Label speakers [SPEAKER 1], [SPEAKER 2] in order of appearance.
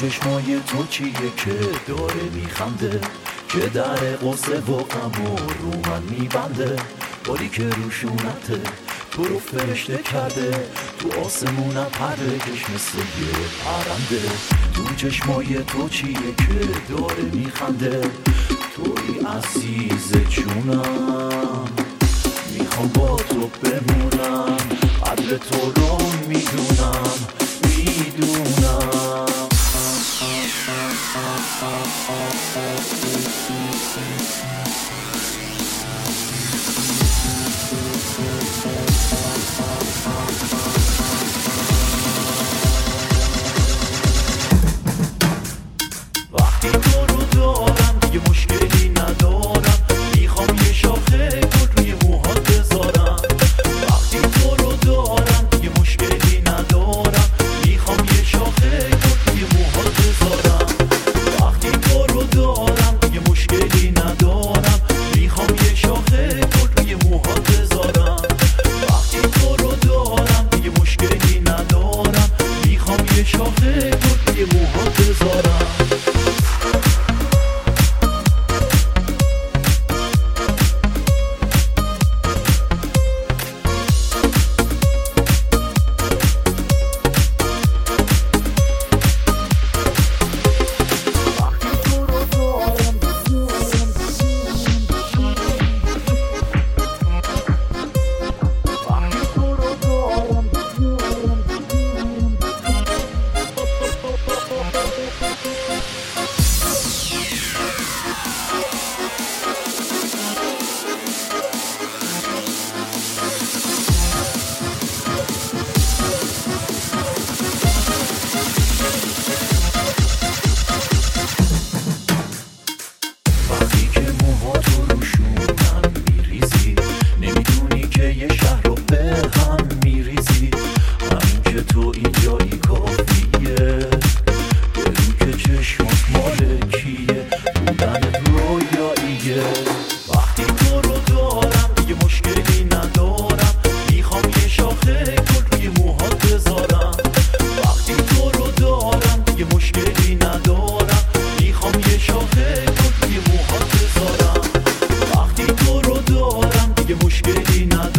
[SPEAKER 1] چشمای تو چیه که داره میخنده، که در قصه و غم رو من میبنده. باری که روشونته تو رو فرشته کرده، تو آسمونم پرکش مثل یه پرنده. تو چشمای تو چیه که داره میخنده، توی عزیز جونم، میخوام با تو بمونم، قدر تو رو میدونم میدونم. وقتی تو رو دارم دیگه مشکلی ندارم، میخوام یه شاخه گل روی موهات بذارم. وقتی تو رو دارم دیگه مشکلی ندارم، میخوام یه شاخه گل روی موهات بذارم. وقتی تو رو دارم دیگه مشکلی ندارم، میخوام یه شاخه گل روی موهات بذارم. وقتی تو رو دارم دیگه مشکلی ندارم، میخوام یه شاخه گل روی موهات بذارم. وقتی که موهاتو روشونم میریزی، نمیدونی که یه شهر رو به هم میریزی. همین که تو اینجایی کافیه، بگو که چشمات مال کیه، بودنت رویاییه. وقتی تو رو دارم دیگه مشکلی ندارم، میخوام یه شاخه گل روی موهات بذارم. وقتی تو رو دارم دیگه مشکلی ندارم، میخوام یه شاخه گل روی موهات بذارم. وقتی تو رو دارم دیگه مشکلی ندارم،